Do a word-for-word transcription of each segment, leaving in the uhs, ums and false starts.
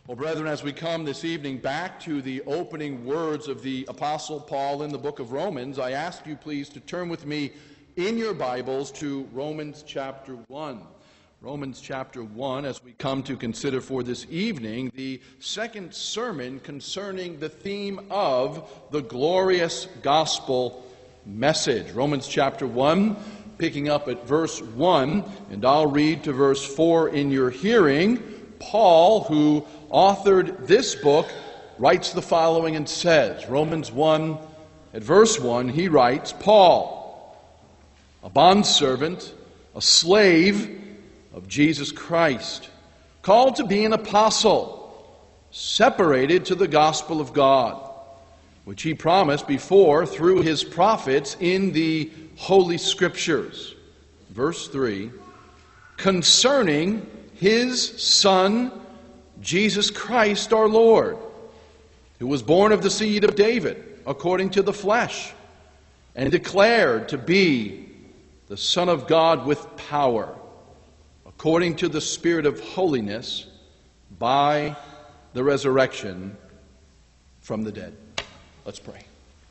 Well, brethren, as we come this evening back to the opening words of the Apostle Paul in the book of Romans, I ask you please to turn with me in your Bibles to Romans chapter one. Romans chapter one, as we come to consider for this evening the second sermon concerning the theme of the glorious gospel message. Romans chapter one, picking up at verse one, and I'll read to verse four in your hearing. Paul, who authored this book, writes the following and says, Romans one, at verse one, he writes, Paul, a bondservant, a slave of Jesus Christ, called to be an apostle, separated to the gospel of God, which he promised before through his prophets in the Holy Scriptures. Verse three, concerning his Son, Jesus Christ our Lord, who was born of the seed of David, according to the flesh, and declared to be the Son of God with power, according to the Spirit of holiness, by the resurrection from the dead. Let's pray.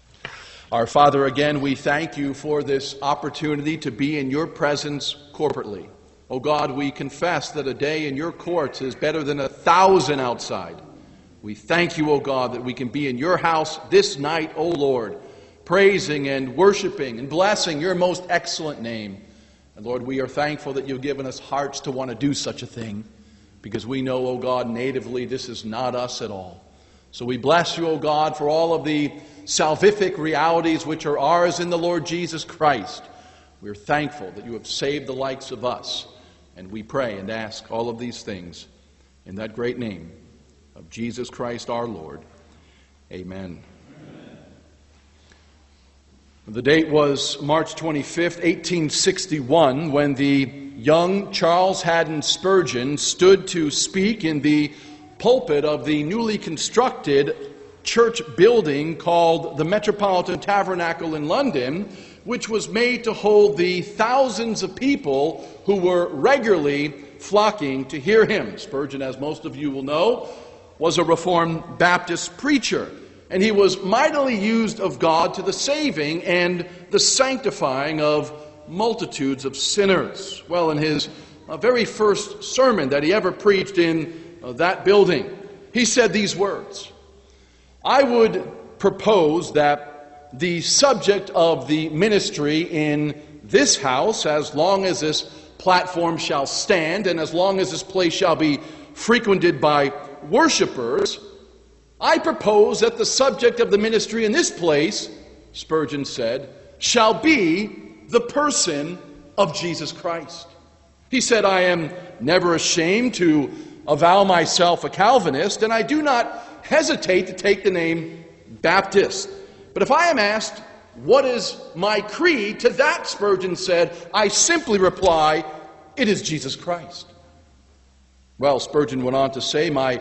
Our Father, again, we thank you for this opportunity to be in your presence corporately. O God, we confess that a day in your courts is better than a thousand outside. We thank you, O God, that we can be in your house this night, O Lord, praising and worshiping and blessing your most excellent name. And Lord, we are thankful that you've given us hearts to want to do such a thing, because we know, O God, natively this is not us at all. So we bless you, O God, for all of the salvific realities which are ours in the Lord Jesus Christ. We are thankful that you have saved the likes of us. And we pray and ask all of these things in that great name of Jesus Christ our Lord. Amen. Amen. The date was March twenty-fifth, eighteen sixty-one, when the young Charles Haddon Spurgeon stood to speak in the pulpit of the newly constructed church building called the Metropolitan Tabernacle in London, which was made to hold the thousands of people who were regularly flocking to hear him. Spurgeon, as most of you will know, was a Reformed Baptist preacher, and he was mightily used of God to the saving and the sanctifying of multitudes of sinners. Well, in his uh, very first sermon that he ever preached in uh, that building, he said these words, I would propose that the subject of the ministry in this house, as long as this platform shall stand and as long as this place shall be frequented by worshipers, I propose that the subject of the ministry in this place, Spurgeon said, shall be the person of Jesus Christ. He said, I am never ashamed to avow myself a Calvinist, and I do not hesitate to take the name Baptist. But if I am asked, what is my creed? To that, Spurgeon said, I simply reply, it is Jesus Christ. Well, Spurgeon went on to say, my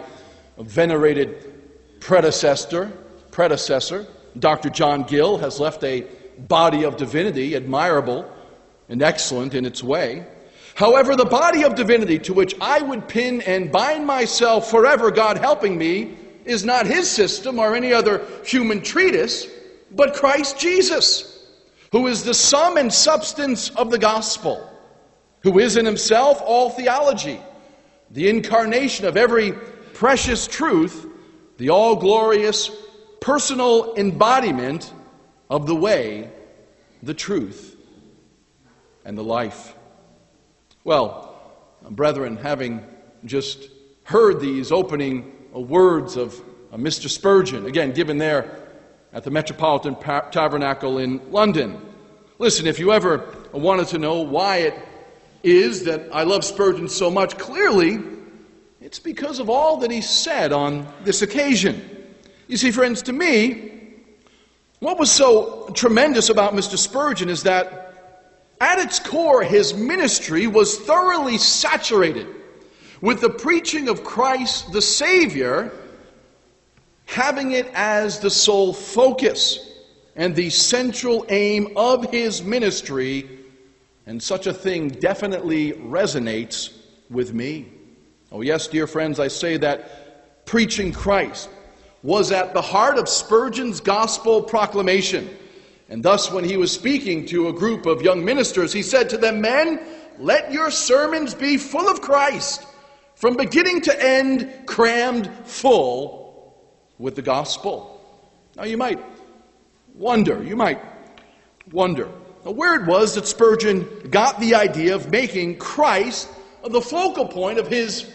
venerated predecessor, predecessor, Doctor John Gill, has left a body of divinity admirable and excellent in its way. However, the body of divinity to which I would pin and bind myself forever, God helping me, is not his system or any other human treatise, but Christ Jesus, who is the sum and substance of the gospel, who is in himself all theology, the incarnation of every precious truth, the all-glorious personal embodiment of the way, the truth, and the life. Well, brethren, having just heard these opening words of Mister Spurgeon, again given there at the Metropolitan Tabernacle in London. Listen, if you ever wanted to know why it is that I love Spurgeon so much, clearly it's because of all that he said on this occasion. You see, friends, to me, what was so tremendous about Mister Spurgeon is that at its core, his ministry was thoroughly saturated with the preaching of Christ the Savior, having it as the sole focus and the central aim of his ministry, and such a thing definitely resonates with me. Oh yes, dear friends, I say that preaching Christ, was at the heart of Spurgeon's gospel proclamation. And thus, when he was speaking to a group of young ministers, he said to them, "Men, let your sermons be full of Christ, from beginning to end, crammed full with the gospel." Now you might wonder, you might wonder, where it was that Spurgeon got the idea of making Christ the focal point of his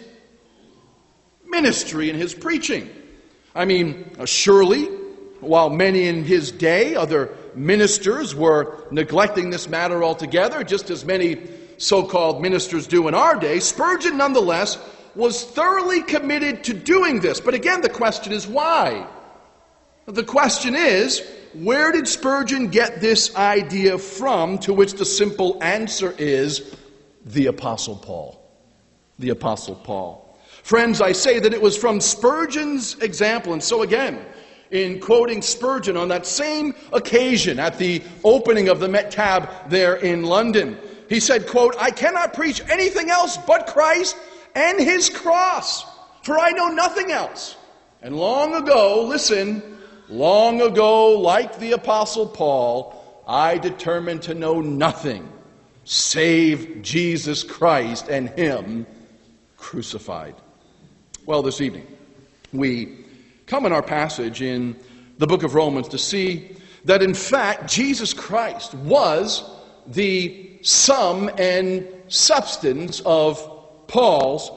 ministry and his preaching. I mean, surely, while many in his day, other ministers, were neglecting this matter altogether, just as many so-called ministers do in our day, Spurgeon nonetheless was thoroughly committed to doing this. But again, the question is why? The question is, where did Spurgeon get this idea from? To which the simple answer is the Apostle Paul. The Apostle Paul. Friends, I say that it was from Spurgeon's example. And so again, in quoting Spurgeon on that same occasion at the opening of the Met Tab there in London, he said, quote, "I cannot preach anything else but Christ and his cross, for I know nothing else." And long ago, listen, long ago, like the Apostle Paul, I determined to know nothing save Jesus Christ and him crucified. Well, this evening, we come in our passage in the book of Romans to see that in fact Jesus Christ was the sum and substance of Paul's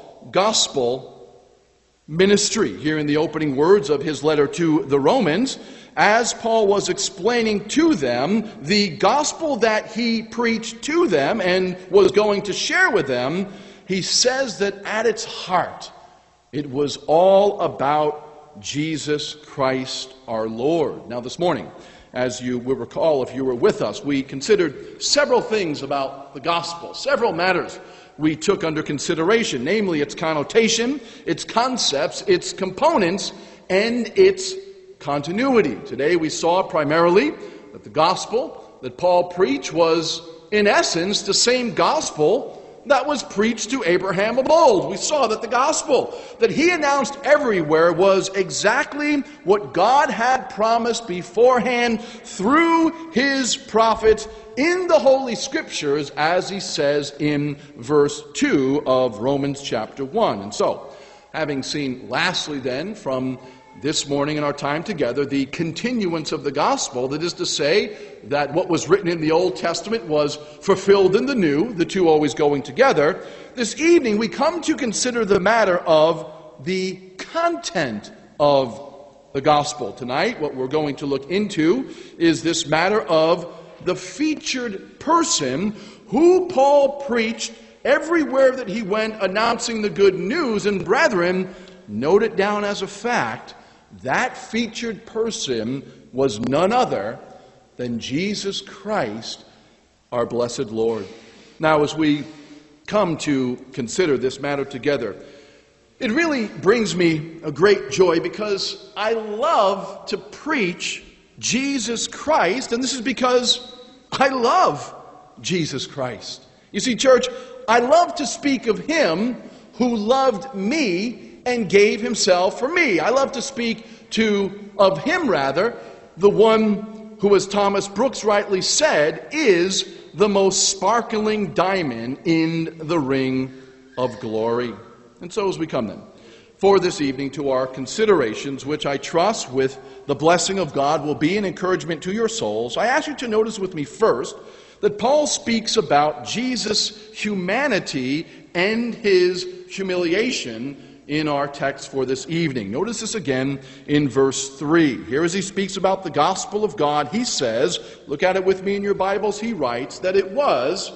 gospel ministry. Here in the opening words of his letter to the Romans, as Paul was explaining to them the gospel that he preached to them and was going to share with them, he says that at its heart it was all about Jesus Christ our Lord. Now this morning, as you will recall if you were with us, we considered several things about the gospel, several matters we took under consideration, namely its connotation, its concepts, its components, and its continuity. Today we saw primarily that the gospel that Paul preached was, in essence, the same gospel that was preached to Abraham of old. We saw that the gospel that he announced everywhere was exactly what God had promised beforehand through his prophets in the Holy Scriptures, as he says in verse two of Romans chapter one. And so, having seen lastly then from this morning in our time together the continuance of the gospel, that is to say that what was written in the Old Testament was fulfilled in the New, the two always going together, this evening we come to consider the matter of the content of the gospel. Tonight what we're going to look into is this matter of the featured person who Paul preached everywhere that he went, announcing the good news. And brethren, note it down as a fact, that featured person was none other than Jesus Christ, our blessed Lord. Now, as we come to consider this matter together, it really brings me a great joy because I love to preach Jesus Christ, and this is because I love Jesus Christ. You see, church, I love to speak of him who loved me and gave himself for me. I love to speak to of him, rather, the one who, as Thomas Brooks rightly said, is the most sparkling diamond in the ring of glory. And so as we come then, for this evening to our considerations, which I trust with the blessing of God will be an encouragement to your souls, I ask you to notice with me first that Paul speaks about Jesus' humanity and his humiliation in our text for this evening. Notice this again in verse three. Here as he speaks about the gospel of God, he says, look at it with me in your Bibles, he writes that it was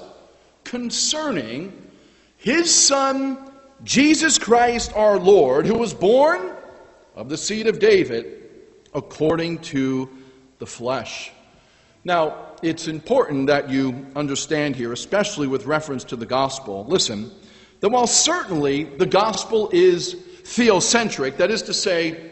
concerning his Son, Jesus Christ our Lord, who was born of the seed of David according to the flesh. Now, it's important that you understand here, especially with reference to the gospel, listen, that while certainly the gospel is theocentric, that is to say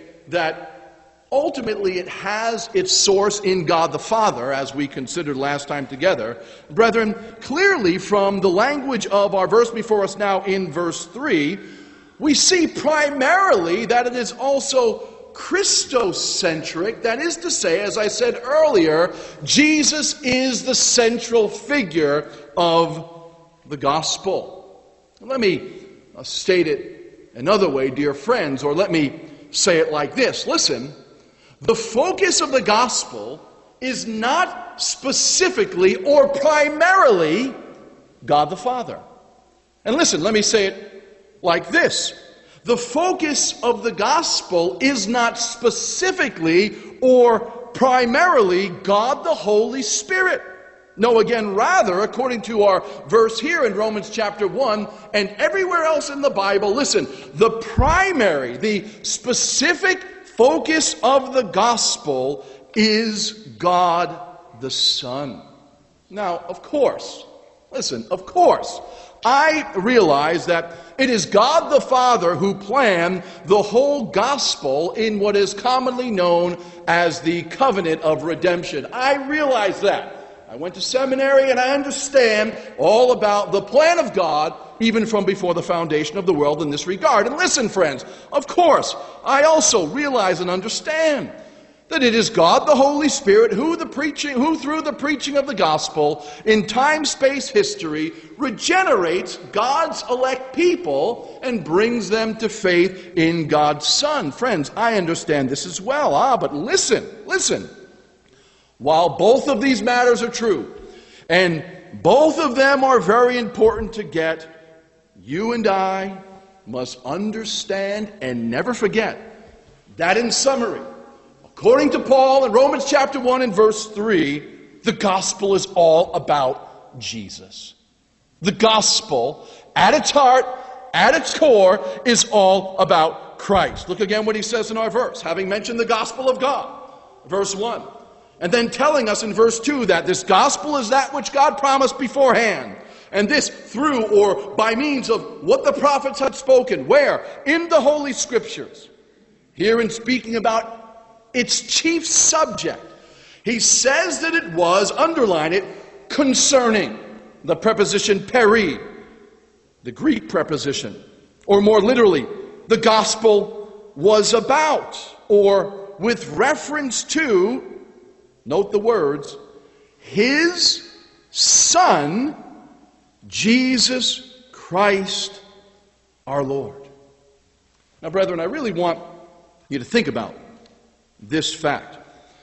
that ultimately it has its source in God the Father, as we considered last time together, brethren, clearly from the language of our verse before us now in verse three, we see primarily that it is also Christocentric. That is to say, as I said earlier, Jesus is the central figure of the gospel. Let me uh, state it another way, dear friends, or let me say it like this. Listen, the focus of the gospel is not specifically or primarily God the Father. And listen, let me say it like this. The focus of the gospel is not specifically or primarily God the Holy Spirit. No, again, rather, according to our verse here in Romans chapter one and everywhere else in the Bible, listen, the primary, the specific focus of the gospel is God the Son. Now, of course, listen, of course, I realize that it is God the Father who planned the whole gospel in what is commonly known as the covenant of redemption. I realize that. I went to seminary and I understand all about the plan of God even from before the foundation of the world in this regard. And listen, friends, of course, I also realize and understand that it is God the Holy Spirit who the preaching who through the preaching of the gospel in time, space, history regenerates God's elect people and brings them to faith in God's Son. Friends, I understand this as well. Ah, but listen, listen. While both of these matters are true, and both of them are very important to get, you and I must understand and never forget that in summary, according to Paul in Romans chapter one and verse three, the gospel is all about Jesus. The gospel, at its heart, at its core, is all about Christ. Look again what he says in our verse, having mentioned the gospel of God, verse one. And then telling us in verse two that this gospel is that which God promised beforehand. And this through or by means of what the prophets had spoken. Where? In the Holy Scriptures. Here in speaking about its chief subject, he says that it was, underline it, concerning the preposition peri, the Greek preposition. Or more literally, the gospel was about, or with reference to, note the words, his Son, Jesus Christ our Lord. Now, brethren, I really want you to think about this fact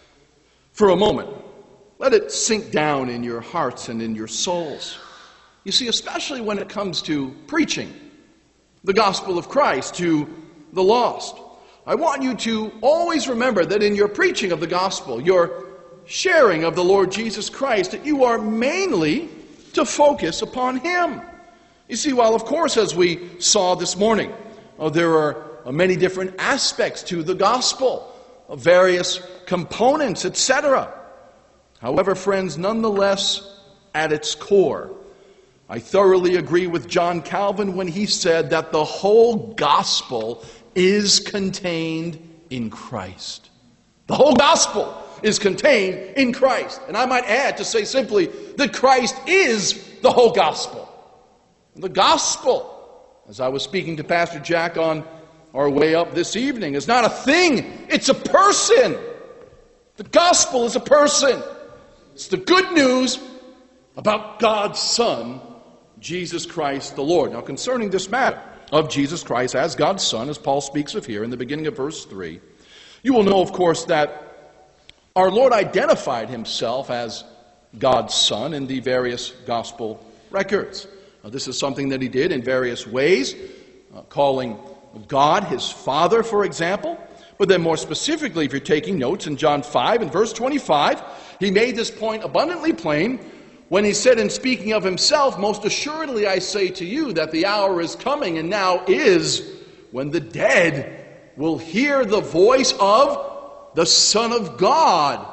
for a moment. Let it sink down in your hearts and in your souls. You see, especially when it comes to preaching the gospel of Christ to the lost, I want you to always remember that in your preaching of the gospel, your sharing of the Lord Jesus Christ, that you are mainly to focus upon Him. You see, while of course, as we saw this morning, oh, there are many different aspects to the gospel, various components, et cetera. However, friends, nonetheless, at its core, I thoroughly agree with John Calvin when he said that the whole gospel is contained in Christ. The whole gospel is contained in Christ. And I might add to say simply that Christ is the whole gospel. The gospel, as I was speaking to Pastor Jack on our way up this evening, is not a thing, it's a person. The gospel is a person. It's the good news about God's Son, Jesus Christ the Lord. Now, concerning this matter of Jesus Christ as God's Son, as Paul speaks of here in the beginning of verse three, you will know, of course, that our Lord identified Himself as God's Son in the various gospel records. Now, this is something that He did in various ways, uh, calling God His Father, for example. But then more specifically, if you're taking notes, in John five and verse twenty-five, He made this point abundantly plain when He said in speaking of Himself, "Most assuredly I say to you that the hour is coming, and now is, when the dead will hear the voice of the Son of God,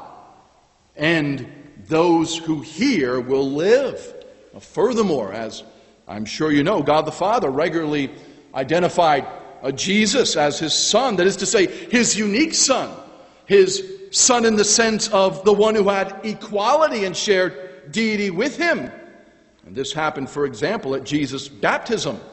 and those who hear will live." Now, furthermore, as I'm sure you know, God the Father regularly identified uh, Jesus as His Son, that is to say, His unique Son, His Son in the sense of the one who had equality and shared deity with Him. And this happened, for example, at Jesus' baptism.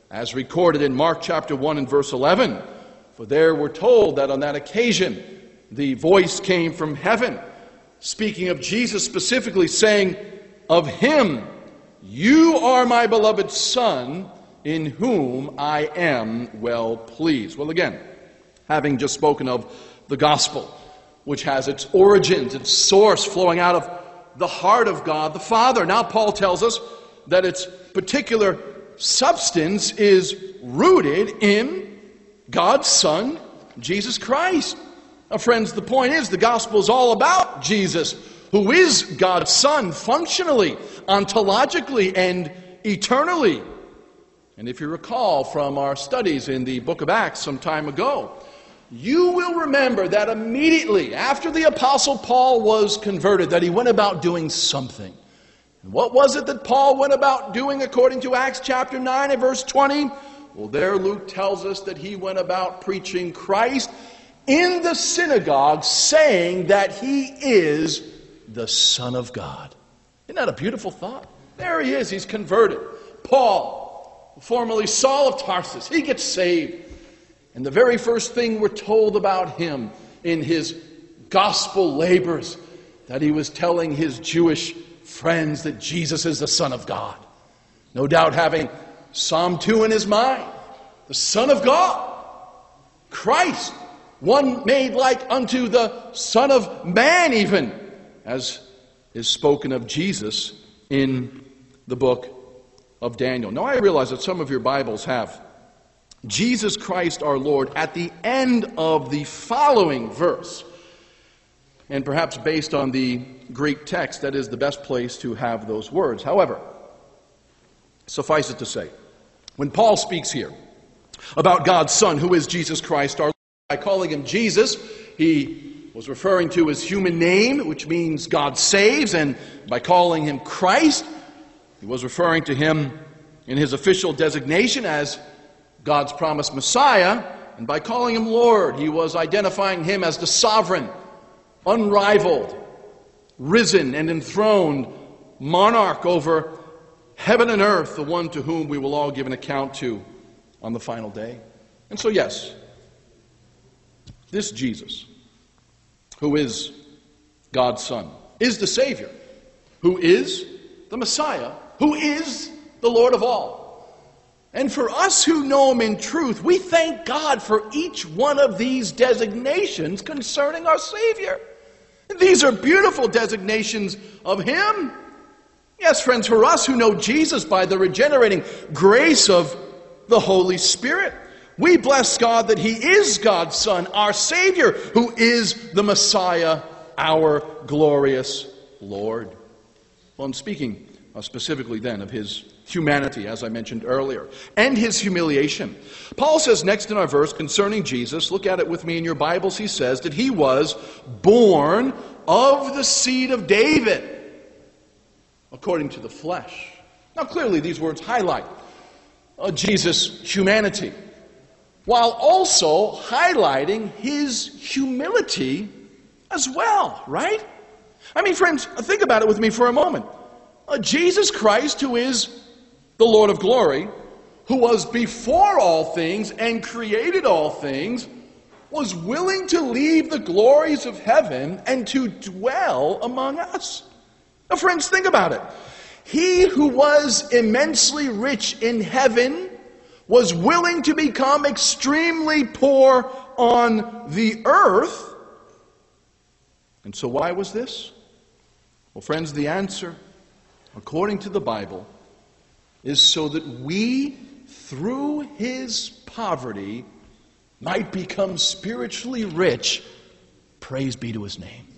as recorded in Mark chapter one and verse eleven. For there we're told that on that occasion the voice came from heaven, speaking of Jesus specifically, saying of him, "You are my beloved Son, in whom I am well pleased." Well, again, having just spoken of the gospel, which has its origins, its source flowing out of the heart of God the Father. Now Paul tells us that its particular substance is rooted in God's Son, Jesus Christ. Now, friends, the point is the gospel is all about Jesus, who is God's Son functionally, ontologically, and eternally. And if you recall from our studies in the book of Acts some time ago, you will remember that immediately after the Apostle Paul was converted, that he went about doing something. And what was it that Paul went about doing according to Acts chapter nine and verse twenty? Well, there Luke tells us that he went about preaching Christ in the synagogue, saying that he is the Son of God. Isn't that a beautiful thought? There he is, he's converted. Paul, formerly Saul of Tarsus, he gets saved. And the very first thing we're told about him in his gospel labors, that he was telling his Jewish friends that Jesus is the Son of God. No doubt having Psalm two in his mind. The Son of God, Christ, one made like unto the Son of Man even, as is spoken of Jesus in the book of Daniel. Now I realize that some of your Bibles have Jesus Christ our Lord at the end of the following verse. And perhaps based on the Greek text, that is the best place to have those words. However, suffice it to say, when Paul speaks here about God's Son, who is Jesus Christ our Lord, by calling him Jesus, he was referring to his human name, which means God saves, and by calling him Christ, he was referring to him in his official designation as God's promised Messiah, and by calling him Lord, he was identifying him as the sovereign, unrivaled, risen and enthroned monarch over heaven and earth, the one to whom we will all give an account to on the final day. And so, yes, this Jesus, who is God's Son, is the Savior, who is the Messiah, who is the Lord of all. And for us who know him in truth, we thank God for each one of these designations concerning our Savior. These are beautiful designations of him. Yes, friends, for us who know Jesus by the regenerating grace of the Holy Spirit, we bless God that he is God's Son, our Savior, who is the Messiah, our glorious Lord. Well, I'm speaking uh, specifically then of his humanity, as I mentioned earlier, and his humiliation. Paul says next in our verse concerning Jesus, look at it with me in your Bibles, he says that he was born of the seed of David, according to the flesh. Now clearly these words highlight uh, Jesus' humanity, while also highlighting his humility as well, right? I mean, friends, think about it with me for a moment. Uh, Jesus Christ, who is the Lord of glory, who was before all things and created all things, was willing to leave the glories of heaven and to dwell among us. Now, friends, think about it. He who was immensely rich in heaven was willing to become extremely poor on the earth. And so why was this? Well, friends, the answer, according to the Bible, is so that we, through his poverty, might become spiritually rich. Praise be to his name.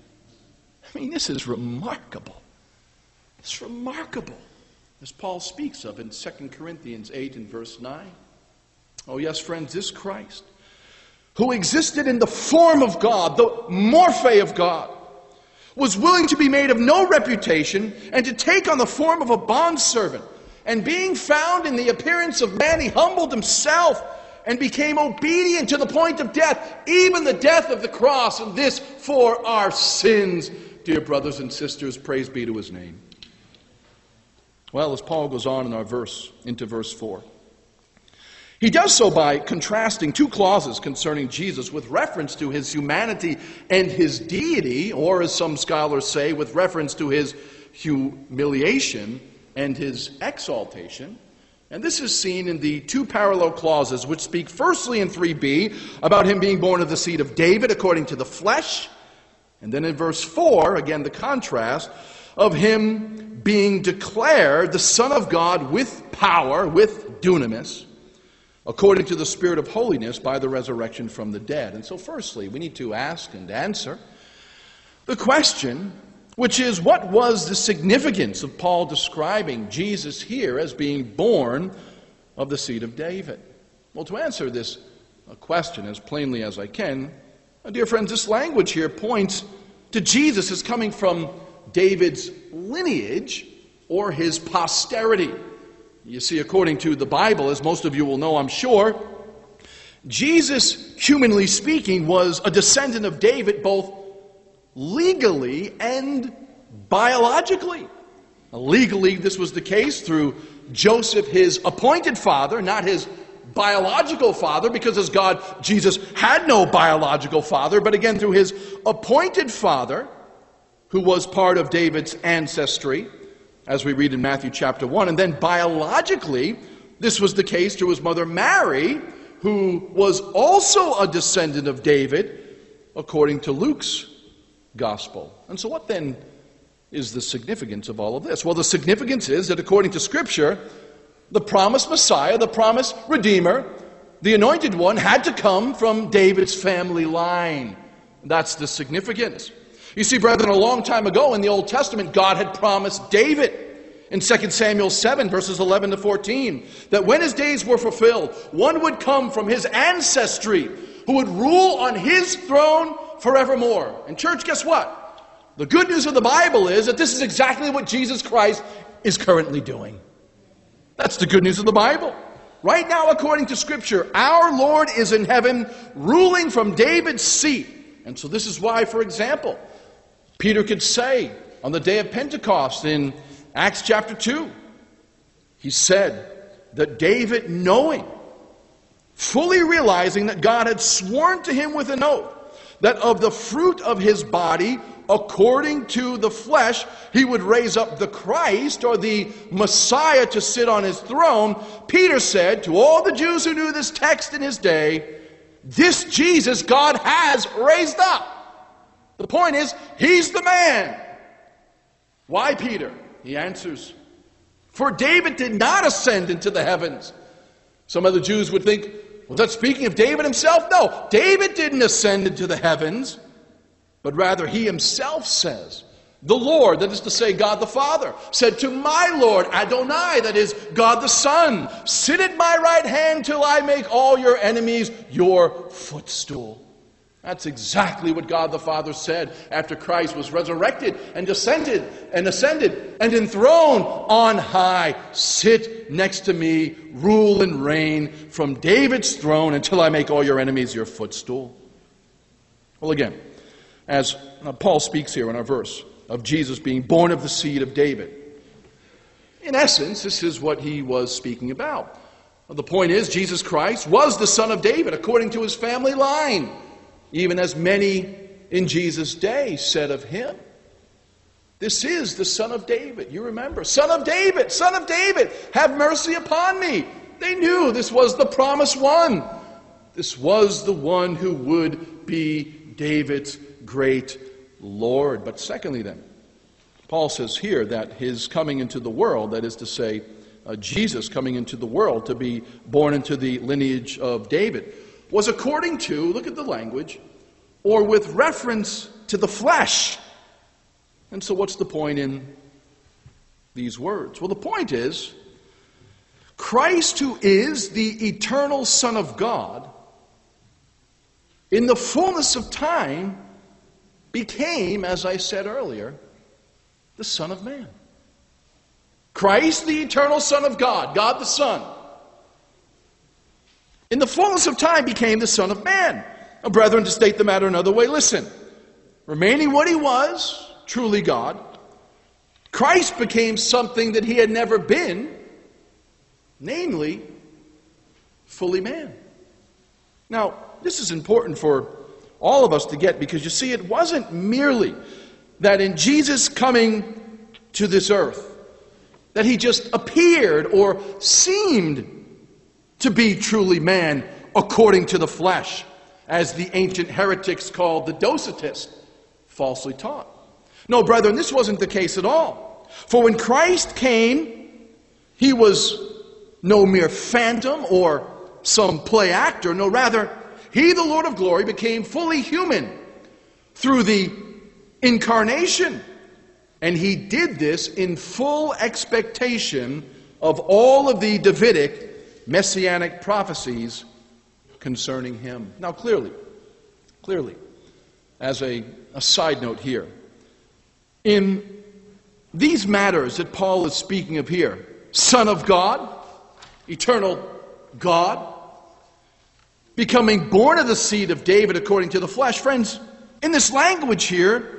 I mean, this is remarkable. It's remarkable, as Paul speaks of in Second Corinthians eight and verse nine. Oh yes, friends, this Christ, who existed in the form of God, the morphe of God, was willing to be made of no reputation and to take on the form of a bondservant. And being found in the appearance of man, he humbled himself and became obedient to the point of death, even the death of the cross, and this for our sins. Dear brothers and sisters, praise be to his name. Well, as Paul goes on in our verse, into verse four, He does so by contrasting two clauses concerning Jesus with reference to his humanity and his deity, or as some scholars say, with reference to his humiliation and his exaltation. And this is seen in the two parallel clauses which speak firstly in three b about him being born of the seed of David according to the flesh, and then in verse four, again the contrast, of him being declared the Son of God with power, with dunamis, according to the Spirit of holiness by the resurrection from the dead. And so firstly, we need to ask and answer the question, which is, what was the significance of Paul describing Jesus here as being born of the seed of David? Well, to answer this question as plainly as I can, dear friends, this language here points to Jesus as coming from David's lineage or his posterity. You see, according to the Bible, as most of you will know, I'm sure, Jesus, humanly speaking, was a descendant of David both legally and biologically. Now, legally, this was the case through Joseph, his appointed father, not his biological father, because as God, Jesus had no biological father, but again through his appointed father, who was part of David's ancestry, as we read in Matthew chapter one. And then biologically, this was the case through his mother Mary, who was also a descendant of David, according to Luke's gospel. And so what then is the significance of all of this? Well, the significance is that according to Scripture, the promised Messiah, the promised Redeemer, the anointed one, had to come from David's family line. That's the significance. You see, brethren, a long time ago in the Old Testament, God had promised David in Second Samuel seven, verses eleven to fourteen, that when his days were fulfilled, one would come from his ancestry who would rule on his throne forevermore. And church, guess what? The good news of the Bible is that this is exactly what Jesus Christ is currently doing. That's the good news of the Bible. Right now, according to Scripture, our Lord is in heaven ruling from David's seat. And so this is why, for example, Peter could say on the day of Pentecost in Acts chapter two, he said that David, knowing, fully realizing that God had sworn to him with an oath, that of the fruit of his body, according to the flesh, he would raise up the Christ, or the Messiah, to sit on his throne. Peter said to all the Jews who knew this text in his day, this Jesus God has raised up. The point is, he's the man. Why, Peter? He answers, for David did not ascend into the heavens. Some other Jews would think, well, that's speaking of David himself. No, David didn't ascend into the heavens, but rather he himself says, the Lord, that is to say God the Father, said to my Lord Adonai, that is God the Son, sit at my right hand till I make all your enemies your footstool. That's exactly what God the Father said after Christ was resurrected and descended and ascended and enthroned on high. Sit next to me, rule and reign from David's throne until I make all your enemies your footstool. Well, again, as Paul speaks here in our verse of Jesus being born of the seed of David, in essence, this is what he was speaking about. The point is, Jesus Christ was the son of David according to his family line, even as many in Jesus' day said of him. This is the Son of David. You remember, Son of David, Son of David, have mercy upon me. They knew this was the promised one. This was the one who would be David's great Lord. But secondly then, Paul says here that his coming into the world, that is to say, uh, Jesus coming into the world to be born into the lineage of David, was according to, look at the language, or with reference to the flesh. And so what's the point in these words? Well, the point is, Christ, who is the eternal Son of God, in the fullness of time became, as I said earlier, the Son of Man. Christ, the eternal Son of God, God the Son, in the fullness of time became the Son of Man. Now, brethren, to state the matter another way, listen. Remaining what he was, truly God, Christ became something that he had never been, namely, fully man. Now, this is important for all of us to get, because you see, it wasn't merely that in Jesus coming to this earth, that he just appeared or seemed to be truly man according to the flesh, as the ancient heretics called the Docetists falsely taught. No, brethren, this wasn't the case at all. For when Christ came, he was no mere phantom or some play actor. No, rather, he, the Lord of glory, became fully human through the incarnation. And he did this in full expectation of all of the Davidic messianic prophecies concerning him. Now, clearly, clearly, as a, a side note here, in these matters that Paul is speaking of here, Son of God, eternal God, becoming born of the seed of David according to the flesh, friends, in this language here,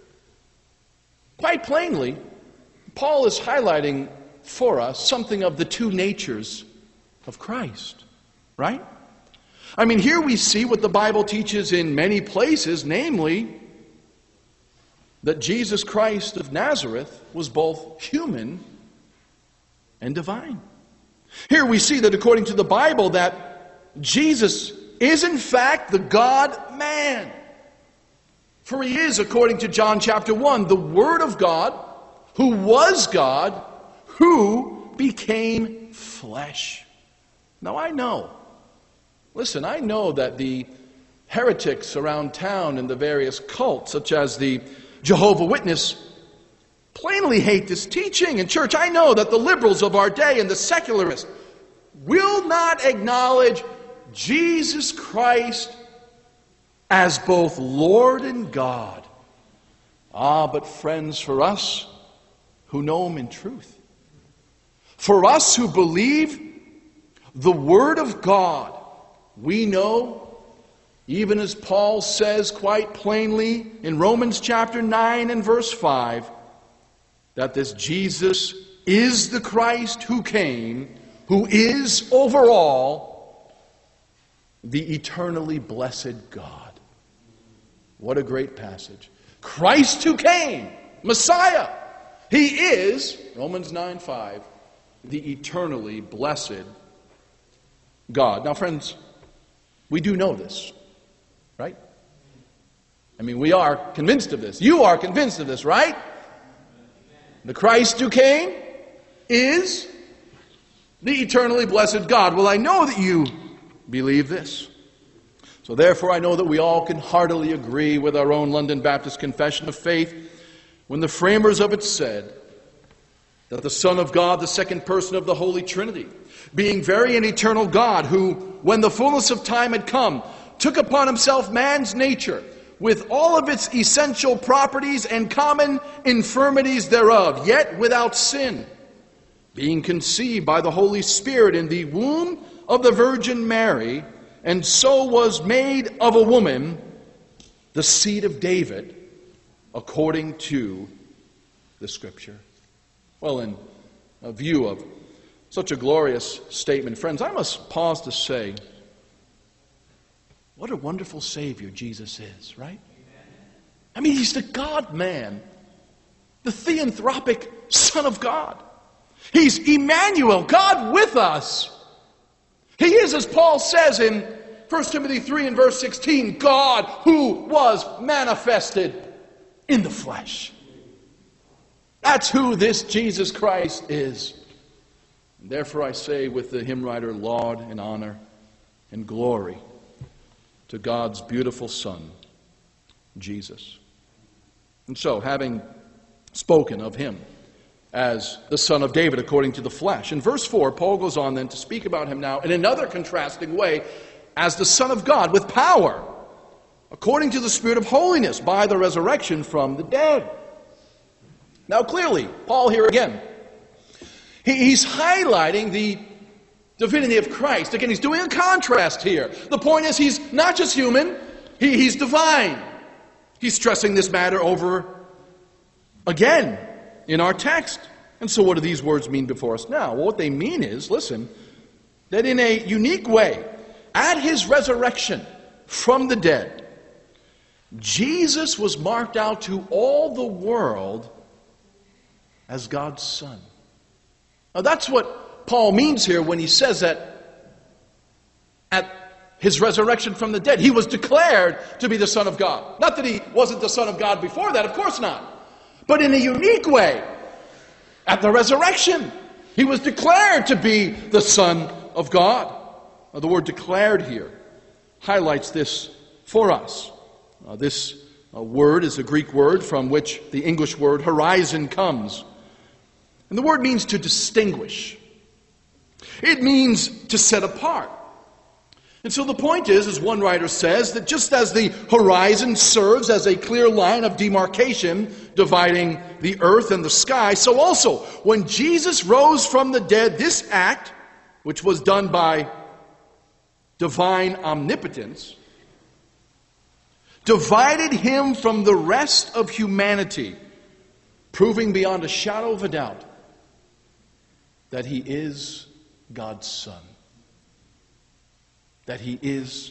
quite plainly, Paul is highlighting for us something of the two natures of Christ, right? I mean, here we see what the Bible teaches in many places, namely, that Jesus Christ of Nazareth was both human and divine. Here we see that according to the Bible that Jesus is in fact the God-man. For he is, according to John chapter one, the Word of God, who was God, who became flesh. Now I know, listen, I know that the heretics around town and the various cults, such as the Jehovah's Witness, plainly hate this teaching. And church, I know that the liberals of our day and the secularists will not acknowledge Jesus Christ as both Lord and God. Ah, but friends, for us who know him in truth, for us who believe the Word of God, we know, even as Paul says quite plainly in Romans chapter nine and verse five, that this Jesus is the Christ who came, who is over all the eternally blessed God. What a great passage. Christ who came, Messiah. He is, Romans nine five, the eternally blessed God. Now, friends, we do know this, right? I mean, we are convinced of this. You are convinced of this, right? The Christ who came is the eternally blessed God. Well, I know that you believe this. So therefore, I know that we all can heartily agree with our own London Baptist Confession of Faith when the framers of it said that the Son of God, the second person of the Holy Trinity, being very and eternal God, who, when the fullness of time had come, took upon himself man's nature, with all of its essential properties and common infirmities thereof, yet without sin, being conceived by the Holy Spirit in the womb of the Virgin Mary, and so was made of a woman, the seed of David, according to the Scripture. Well, in a view of such a glorious statement, friends, I must pause to say, what a wonderful Savior Jesus is, right? I mean, he's the God-man, the theanthropic Son of God. He's Emmanuel, God with us. He is, as Paul says in First Timothy three and verse sixteen, God who was manifested in the flesh. That's who this Jesus Christ is. And therefore I say with the hymn writer, laud and honor and glory to God's beautiful Son, Jesus. And so, having spoken of him as the Son of David according to the flesh, in verse four, Paul goes on then to speak about him now in another contrasting way as the Son of God with power, according to the Spirit of holiness, by the resurrection from the dead. Now clearly, Paul here again, he, he's highlighting the divinity of Christ. Again, he's doing a contrast here. The point is, he's not just human, he, he's divine. He's stressing this matter over again in our text. And so what do these words mean before us now? Well, what they mean is, listen, that in a unique way, at his resurrection from the dead, Jesus was marked out to all the world as God's Son. Now that's what Paul means here when he says that at his resurrection from the dead, he was declared to be the Son of God. Not that he wasn't the Son of God before that, of course not. But in a unique way, at the resurrection, he was declared to be the Son of God. Now, the word declared here highlights this for us. Uh, this uh, word is a Greek word from which the English word horizon comes. And the word means to distinguish. It means to set apart. And so the point is, as one writer says, that just as the horizon serves as a clear line of demarcation dividing the earth and the sky, so also when Jesus rose from the dead, this act, which was done by divine omnipotence, divided him from the rest of humanity, proving beyond a shadow of a doubt that he is God's Son. That he is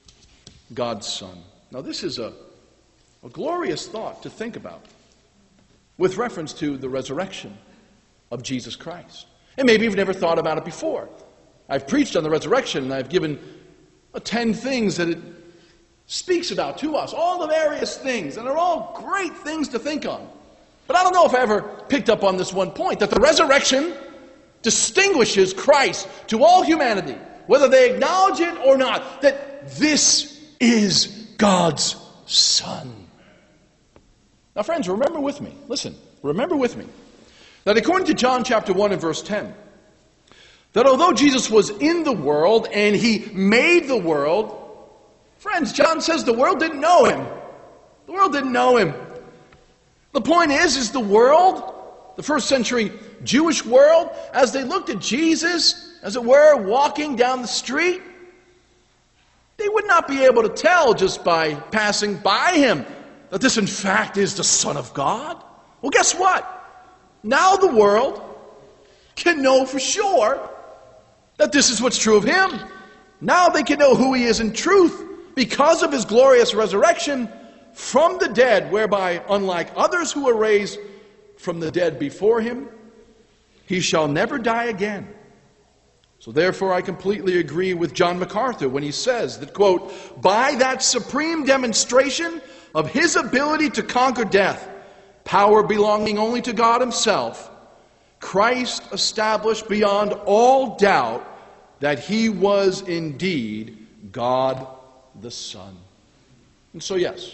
God's Son. Now this is a, a glorious thought to think about with reference to the resurrection of Jesus Christ. And maybe you've never thought about it before. I've preached on the resurrection and I've given uh, ten things that it speaks about to us. All the various things, and they're all great things to think on. But I don't know if I ever picked up on this one point, that the resurrection distinguishes Christ to all humanity, whether they acknowledge it or not, that this is God's Son. Now, friends, remember with me, listen, remember with me, that according to John chapter one and verse ten, that although Jesus was in the world and he made the world, friends, John says the world didn't know him. The world didn't know him. The point is, is the world, the first century Jewish world, as they looked at Jesus, as it were, walking down the street, they would not be able to tell just by passing by him that this in fact is the Son of God. Well, guess what? Now the world can know for sure that this is what's true of him. Now they can know who he is in truth because of his glorious resurrection from the dead, whereby, unlike others who were raised from the dead before him, he shall never die again. So therefore I completely agree with John MacArthur when he says that, quote, by that supreme demonstration of his ability to conquer death, power belonging only to God himself, Christ established beyond all doubt that he was indeed God the Son. And so yes,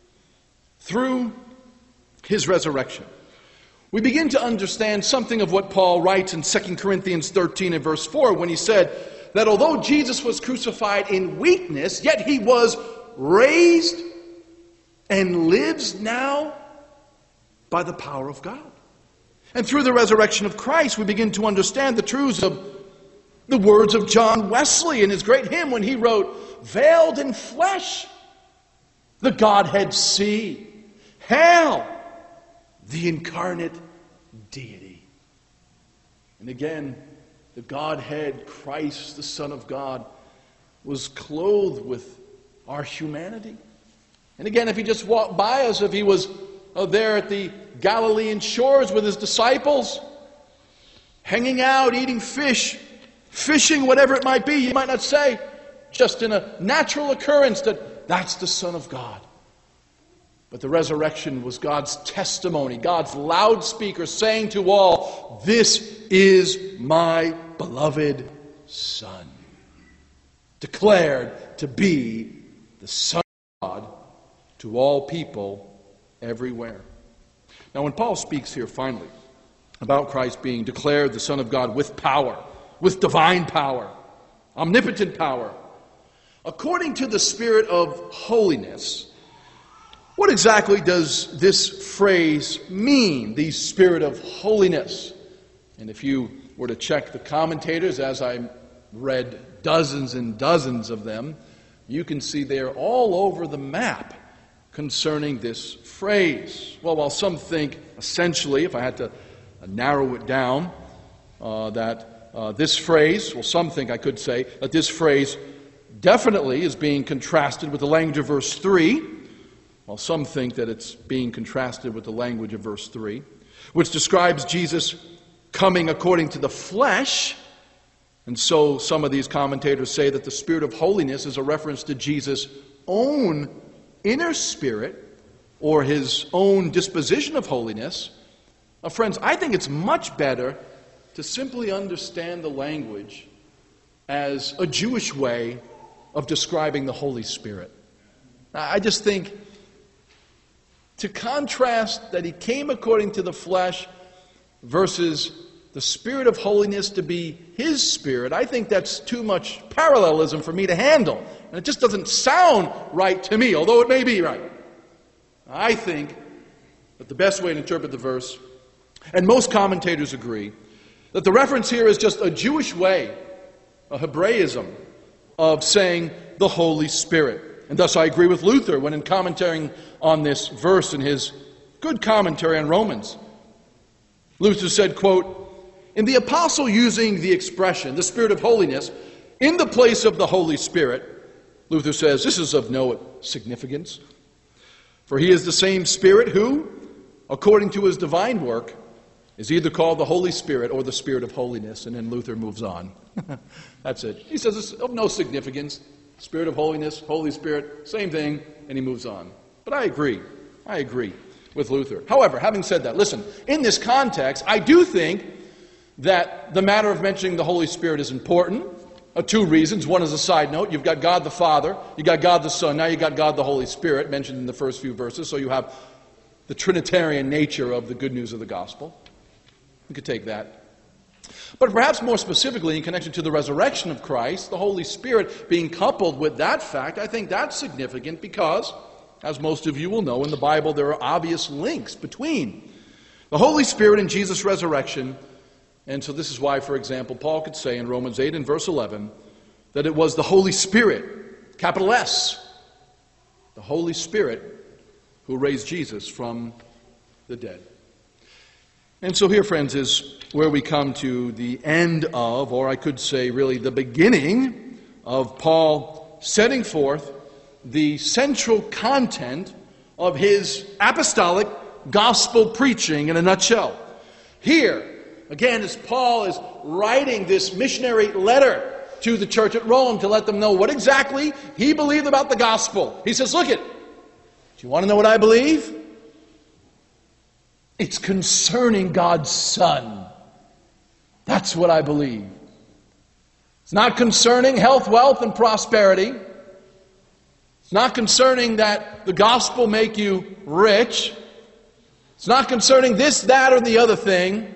through his resurrection, we begin to understand something of what Paul writes in Second Corinthians thirteen and verse four when he said that although Jesus was crucified in weakness, yet he was raised and lives now by the power of God. And through the resurrection of Christ, we begin to understand the truths of the words of John Wesley in his great hymn when he wrote, veiled in flesh, the Godhead see. Hail, the incarnate deity. And again, the Godhead, Christ, the Son of God, was clothed with our humanity. And again, if he just walked by us, if he was uh, there at the Galilean shores with his disciples, hanging out, eating fish, fishing, whatever it might be, you might not say, just in a natural occurrence, that that's the Son of God. But the resurrection was God's testimony, God's loudspeaker saying to all, this is my beloved Son, declared to be the Son of God to all people everywhere. Now when Paul speaks here finally about Christ being declared the Son of God with power, with divine power, omnipotent power, according to the Spirit of holiness, what exactly does this phrase mean, the Spirit of holiness? And if you were to check the commentators, as I read dozens and dozens of them, you can see they're all over the map concerning this phrase. Well, while some think essentially, if I had to narrow it down, uh, that uh, this phrase, well, some think I could say that this phrase definitely is being contrasted with the language of verse three, while some think that it's being contrasted with the language of verse three, which describes Jesus coming according to the flesh. And so some of these commentators say that the Spirit of holiness is a reference to Jesus' own inner spirit or his own disposition of holiness. Now, friends, I think it's much better to simply understand the language as a Jewish way of describing the Holy Spirit. I just think to contrast that he came according to the flesh versus the Spirit of holiness to be his Spirit, I think that's too much parallelism for me to handle. And it just doesn't sound right to me, although it may be right. I think that the best way to interpret the verse, and most commentators agree, that the reference here is just a Jewish way, a Hebraism, of saying the Holy Spirit. And thus I agree with Luther when in commentating on this verse in his good commentary on Romans. Luther said, quote, "In the apostle using the expression, the Spirit of holiness, in the place of the Holy Spirit," Luther says, "this is of no significance. For he is the same Spirit who, according to his divine work, is either called the Holy Spirit or the Spirit of holiness." And then Luther moves on. That's it. He says it's of no significance. Spirit of holiness, Holy Spirit, same thing, and he moves on. But I agree. I agree with Luther. However, having said that, listen, in this context, I do think that the matter of mentioning the Holy Spirit is important. Uh, two reasons. One is a side note. You've got God the Father, you've got God the Son, now you've got God the Holy Spirit mentioned in the first few verses, so you have the Trinitarian nature of the good news of the gospel. You could take that. But perhaps more specifically, in connection to the resurrection of Christ, the Holy Spirit being coupled with that fact, I think that's significant because, as most of you will know, in the Bible there are obvious links between the Holy Spirit and Jesus' resurrection. And so this is why, for example, Paul could say in Romans eight and verse eleven that it was the Holy Spirit, capital S, the Holy Spirit, who raised Jesus from the dead. And so here, friends, is where we come to the end of, or I could say really the beginning of Paul setting forth the central content of his apostolic gospel preaching in a nutshell. Here, again, as Paul is writing this missionary letter to the church at Rome to let them know what exactly he believed about the gospel. He says, look it, do you want to know what I believe? It's concerning God's Son. That's what I believe. It's not concerning health, wealth, and prosperity. It's not concerning that the gospel make you rich. It's not concerning this, that, or the other thing.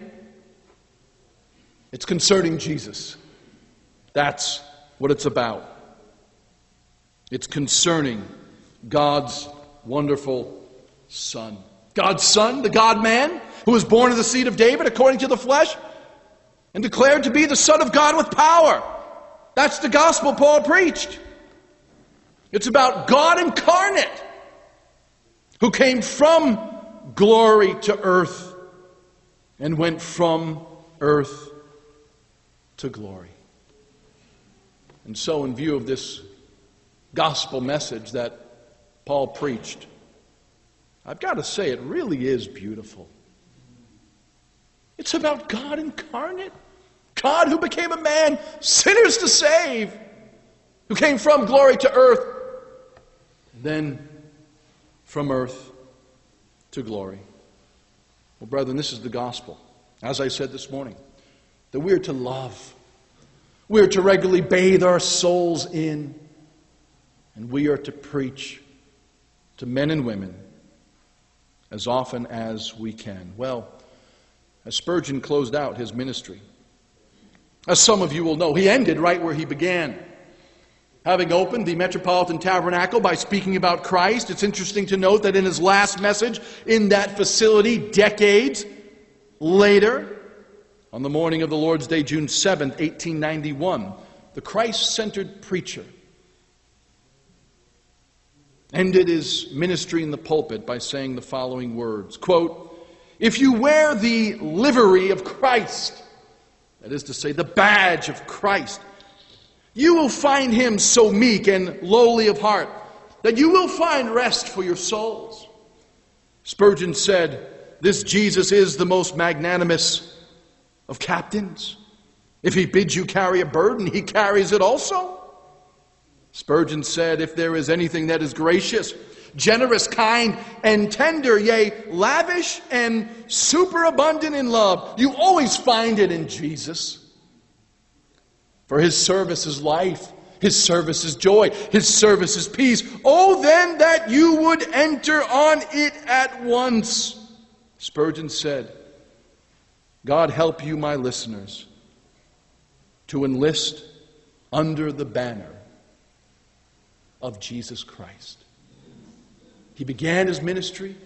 It's concerning Jesus. That's what it's about. It's concerning God's wonderful Son. God's Son, the God-man, who was born of the seed of David according to the flesh, and declared to be the Son of God with power. That's the gospel Paul preached. It's about God incarnate, who came from glory to earth and went from earth to glory. And so, in view of this gospel message that Paul preached, I've got to say, it really is beautiful. It's about God incarnate. God who became a man, sinners to save, who came from glory to earth, then from earth to glory. Well, brethren, this is the gospel. As I said this morning, that we are to love. We are to regularly bathe our souls in, and we are to preach to men and women as often as we can. Well, as Spurgeon closed out his ministry, as some of you will know, he ended right where he began. Having opened the Metropolitan Tabernacle by speaking about Christ, it's interesting to note that in his last message in that facility, decades later, on the morning of the Lord's Day, June seventh, eighteen ninety-one, the Christ-centered preacher ended his ministry in the pulpit by saying the following words, quote, "If you wear the livery of Christ, that is to say, the badge of Christ. You will find him so meek and lowly of heart that you will find rest for your souls. Spurgeon said, this Jesus is the most magnanimous of captains. If he bids you carry a burden, he carries it also. Spurgeon said, if there is anything that is gracious, generous, kind, and tender, yea, lavish and superabundant in love, you always find it in Jesus. For his service is life, his service is joy, his service is peace. Oh, then that you would enter on it at once. Spurgeon said, God help you, my listeners, to enlist under the banner of Jesus Christ. He began his ministry.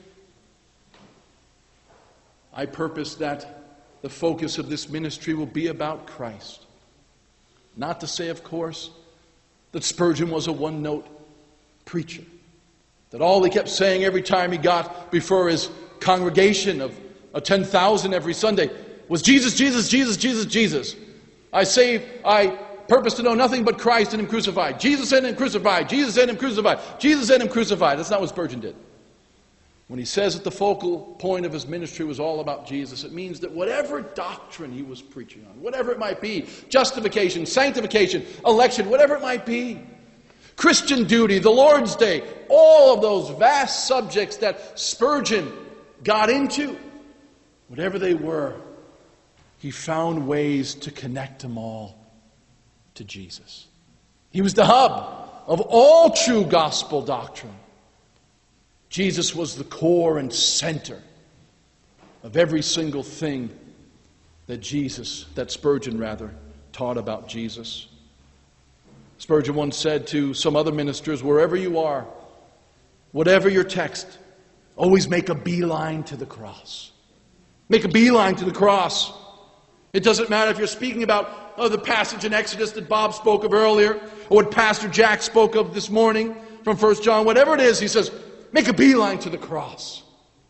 I purpose that the focus of this ministry will be about Christ. Not to say, of course, that Spurgeon was a one-note preacher. That all he kept saying every time he got before his congregation of, of ten thousand every Sunday was Jesus, Jesus, Jesus, Jesus, Jesus. I say, I purpose to know nothing but Christ and him crucified. Jesus and him crucified. Jesus and him crucified. Jesus and him crucified. That's not what Spurgeon did. When he says that the focal point of his ministry was all about Jesus, it means that whatever doctrine he was preaching on, whatever it might be, justification, sanctification, election, whatever it might be, Christian duty, the Lord's Day, all of those vast subjects that Spurgeon got into, whatever they were, he found ways to connect them all to Jesus. He was the hub of all true gospel doctrine. Jesus was the core and center of every single thing that Jesus, that Spurgeon rather, taught about Jesus. Spurgeon once said to some other ministers, wherever you are, whatever your text, always make a beeline to the cross. Make a beeline to the cross. It doesn't matter if you're speaking about oh, the passage in Exodus that Bob spoke of earlier, or what Pastor Jack spoke of this morning from First John, whatever it is, he says, make a beeline to the cross.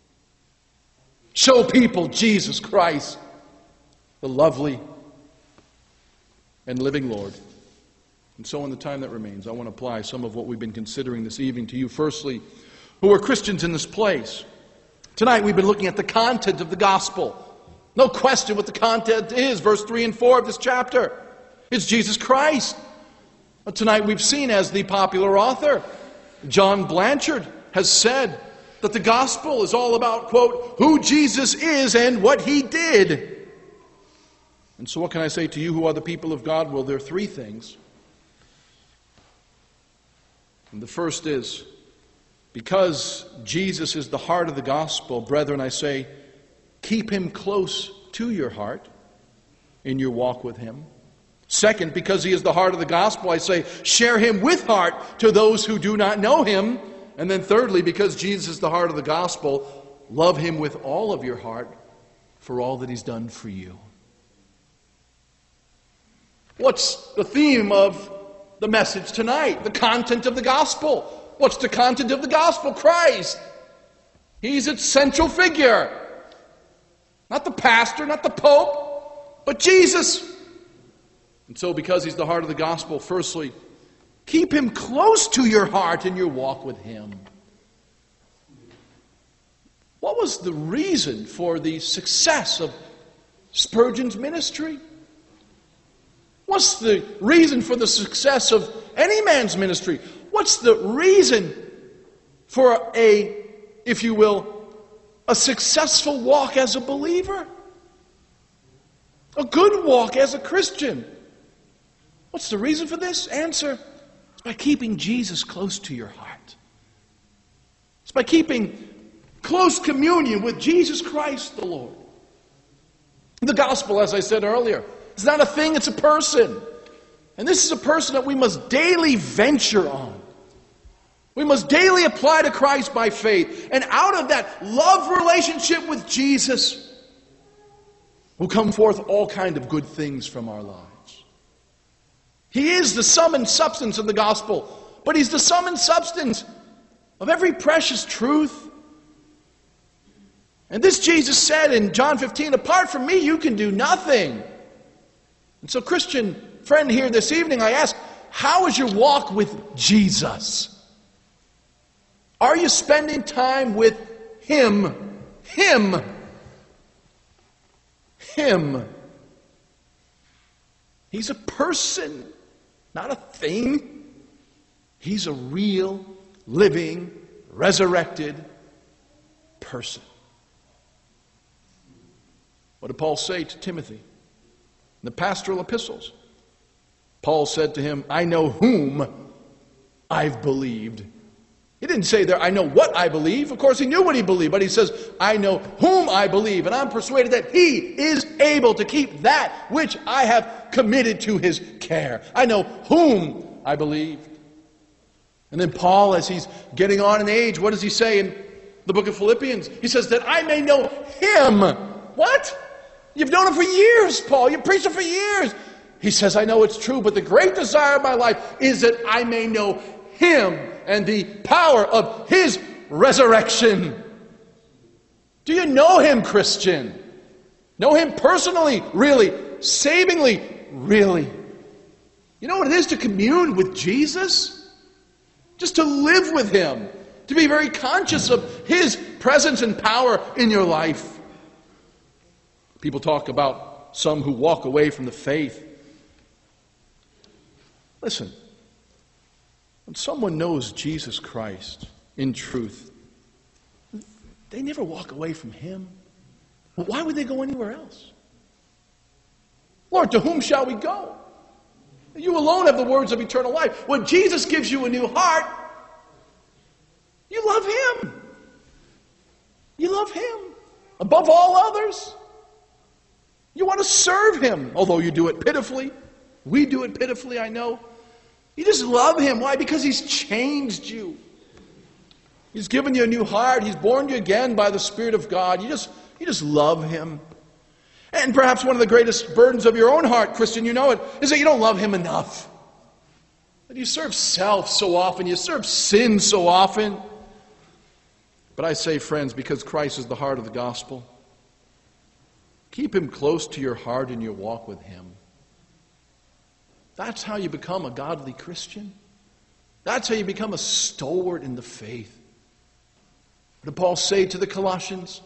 Show people Jesus Christ, the lovely and living Lord. And so in the time that remains, I want to apply some of what we've been considering this evening to you. Firstly, who are Christians in this place. Tonight we've been looking at the content of the gospel. No question what the content is. Verse three and four of this chapter. It's Jesus Christ. But tonight we've seen, as the popular author, John Blanchard, has said that the gospel is all about, quote, who Jesus is and what he did. And so what can I say to you who are the people of God? Well, there are three things. And the first is, because Jesus is the heart of the gospel, brethren, I say, keep him close to your heart in your walk with him. Second, because he is the heart of the gospel, I say, share him with heart to those who do not know him. And then thirdly, because Jesus is the heart of the gospel, love him with all of your heart for all that he's done for you. What's the theme of the message tonight? The content of the gospel. What's the content of the gospel? Christ. He's its central figure. Not the pastor, not the pope, but Jesus. And so because he's the heart of the gospel, firstly, keep him close to your heart in your walk with him. What was the reason for the success of Spurgeon's ministry? What's the reason for the success of any man's ministry? What's the reason for a, if you will, a successful walk as a believer? A good walk as a Christian. What's the reason for this? Answer. It's by keeping Jesus close to your heart. It's by keeping close communion with Jesus Christ the Lord. The gospel, as I said earlier, is not a thing, it's a person. And this is a person that we must daily venture on. We must daily apply to Christ by faith. And out of that love relationship with Jesus will come forth all kinds of good things from our lives. He is the sum and substance of the gospel, but he's the sum and substance of every precious truth. And this Jesus said in John fifteen, apart from me you can do nothing. And so, Christian friend here this evening, I ask, how is your walk with Jesus? Are you spending time with Him? Him. Him. He's a person, not a thing. He's a real, living, resurrected person. What did Paul say to Timothy in the pastoral epistles? Paul said to him, I know whom I've believed. He didn't say there, I know what I believe. Of course, he knew what he believed, but he says, I know whom I believe, and I'm persuaded that he is able to keep that which I have committed to his care. I know whom I believe. And then Paul, as he's getting on in age, what does he say in the book of Philippians? He says that I may know him. What? You've known him for years, Paul. You've preached him for years. He says, I know it's true, but the great desire of my life is that I may know him and the power of his resurrection. Do you know him, Christian? Know him personally, really, savingly, really. You know what it is to commune with Jesus? Just to live with him, to be very conscious of his presence and power in your life. People talk about some who walk away from the faith. Listen, when someone knows Jesus Christ in truth, they never walk away from him. Well, why would they go anywhere else? Lord, to whom shall we go? You alone have the words of eternal life. When Jesus gives you a new heart, you love him. You love him above all others. You want to serve him, although you do it pitifully. We do it pitifully, I know. You just love him. Why? Because he's changed you. He's given you a new heart. He's born you again by the Spirit of God. You just, you just love him. And perhaps one of the greatest burdens of your own heart, Christian, you know it, is that you don't love him enough. That you serve self so often. You serve sin so often. But I say, friends, because Christ is the heart of the gospel, keep him close to your heart in your walk with him. That's how you become a godly Christian. That's how you become a stalwart in the faith. What did Paul say to the Colossians?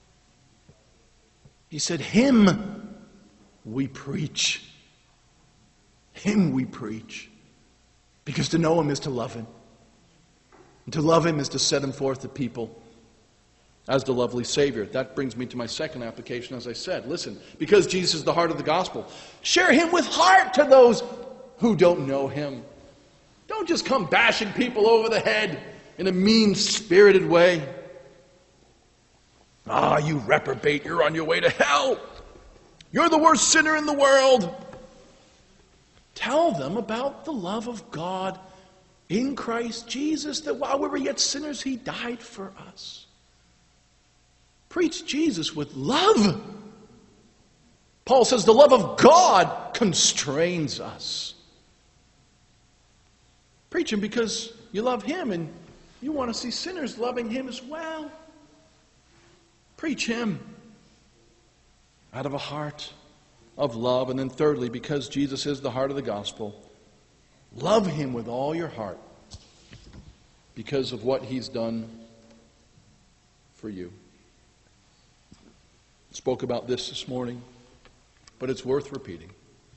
He said, him we preach. Him we preach. Because to know him is to love him. And to love him is to set him forth to people as the lovely Savior. That brings me to my second application, as I said. Listen, because Jesus is the heart of the gospel, share him with heart to those who don't know him. Don't just come bashing people over the head in a mean-spirited way. Ah, you reprobate, you're on your way to hell. You're the worst sinner in the world. Tell them about the love of God in Christ Jesus, that while we were yet sinners, he died for us. Preach Jesus with love. Paul says the love of God constrains us. Preach him because you love him and you want to see sinners loving him as well. Preach him out of a heart of love. And then thirdly, because Jesus is the heart of the gospel, love him with all your heart because of what he's done for you. I spoke about this this morning, but it's worth repeating.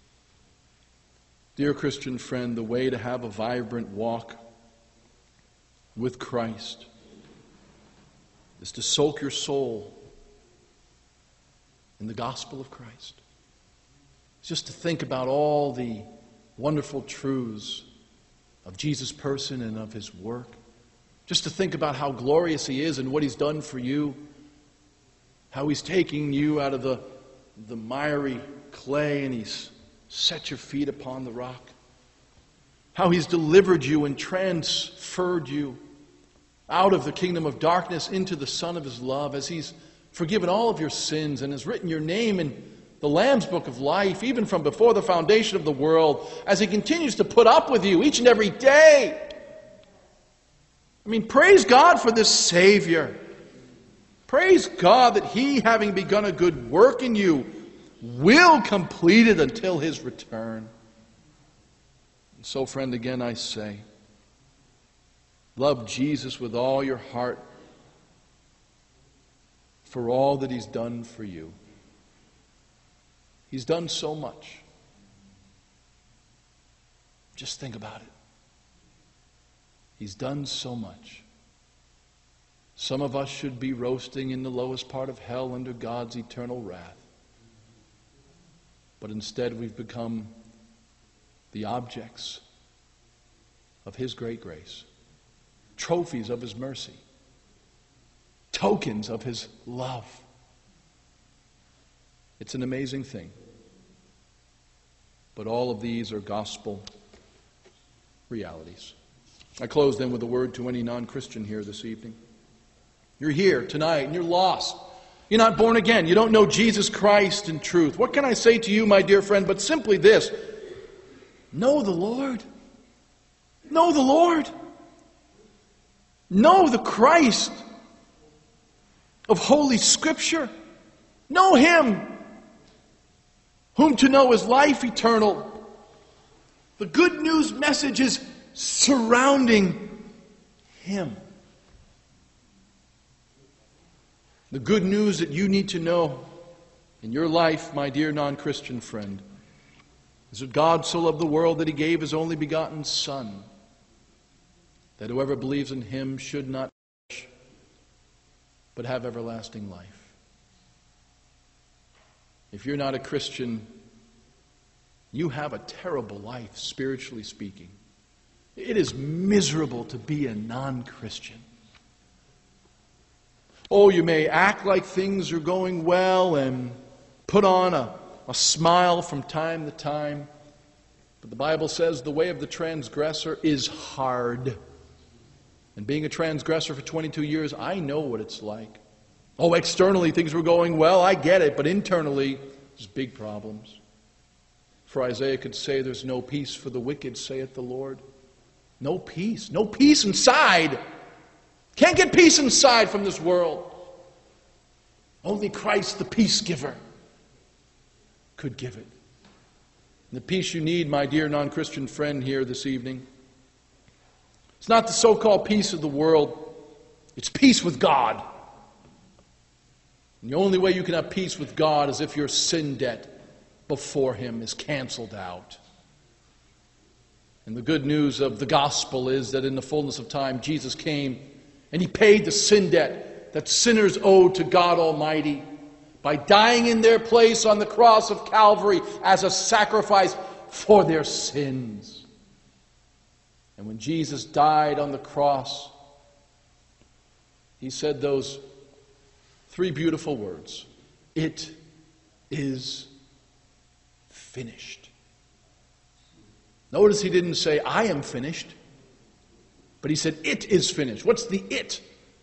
Dear Christian friend, the way to have a vibrant walk with Christ is to soak your soul in the gospel of Christ. It's just to think about all the wonderful truths of Jesus' person and of his work. Just to think about how glorious he is and what he's done for you. How he's taking you out of the, the miry clay and he's set your feet upon the rock. How he's delivered you and transferred you out of the kingdom of darkness into the Son of his love, as he's forgiven all of your sins and has written your name in the Lamb's book of life, even from before the foundation of the world, as he continues to put up with you each and every day. I mean, praise God for this Savior. Praise God that he, having begun a good work in you, will complete it until His return. And so, friend, again I say, love Jesus with all your heart for all that He's done for you. He's done so much. Just think about it. He's done so much. Some of us should be roasting in the lowest part of hell under God's eternal wrath. But instead we've become the objects of His great grace, trophies of His mercy, tokens of His love. It's an amazing thing. But all of these are gospel realities. I close then with a word to any non-Christian here this evening. You're here tonight and you're lost. You're not born again. You don't know Jesus Christ in truth. What can I say to you, my dear friend, but simply this: know the Lord. Know the Lord. Know the Christ of Holy Scripture. Know Him, whom to know is life eternal. The good news message is surrounding Him. The good news that you need to know in your life, my dear non-Christian friend, is that God so loved the world that He gave His only begotten Son, that whoever believes in Him should not perish, but have everlasting life. If you're not a Christian, you have a terrible life, spiritually speaking. It is miserable to be a non-Christian. Oh, you may act like things are going well and put on a, a smile from time to time. But the Bible says the way of the transgressor is hard. And being a transgressor for twenty-two years, I know what it's like. Oh, externally things were going well, I get it. But internally, there's big problems. For Isaiah could say, there's no peace for the wicked, saith the Lord. No peace. No peace inside. Can't get peace inside from this world. Only Christ, the peace giver, could give it. And the peace you need, my dear non-Christian friend here this evening, it's not the so-called peace of the world. It's peace with God. And the only way you can have peace with God is if your sin debt before Him is canceled out. And the good news of the gospel is that in the fullness of time, Jesus came and He paid the sin debt that sinners owed to God Almighty by dying in their place on the cross of Calvary as a sacrifice for their sins. And when Jesus died on the cross, He said those three beautiful words: it is finished. Notice He didn't say, I am finished. But He said, it is finished. What's the it?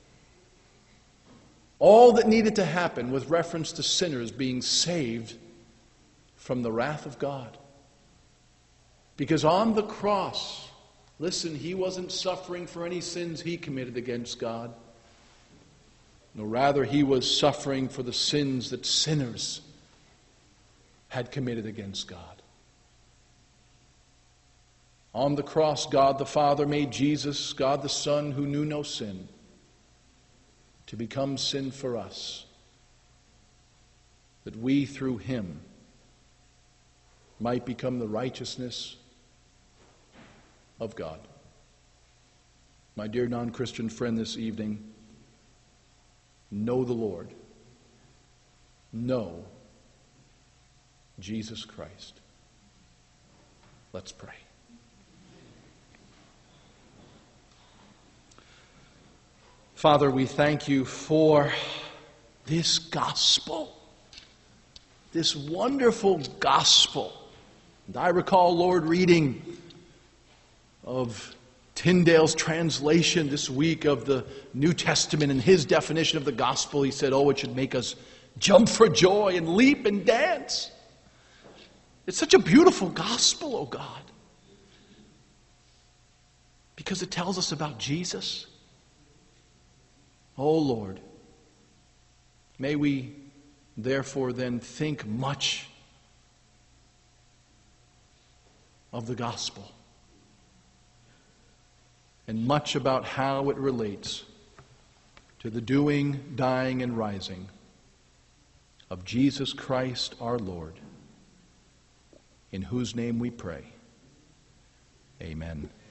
All that needed to happen with reference to sinners being saved from the wrath of God. Because on the cross, listen, He wasn't suffering for any sins He committed against God. No, rather He was suffering for the sins that sinners had committed against God. On the cross, God the Father made Jesus, God the Son, who knew no sin, to become sin for us, that we through Him might become the righteousness of God. My dear non-Christian friend this evening, know the Lord. Know Jesus Christ. Let's pray. Father, we thank You for this gospel, this wonderful gospel. And I recall, Lord, reading of Tyndale's translation this week of the New Testament and his definition of the gospel. He said, oh, it should make us jump for joy and leap and dance. It's such a beautiful gospel, oh God, because it tells us about Jesus. Oh Lord, may we Therefore, then, think much of the gospel and much about how it relates to the doing, dying, and rising of Jesus Christ our Lord, in whose name we pray. Amen.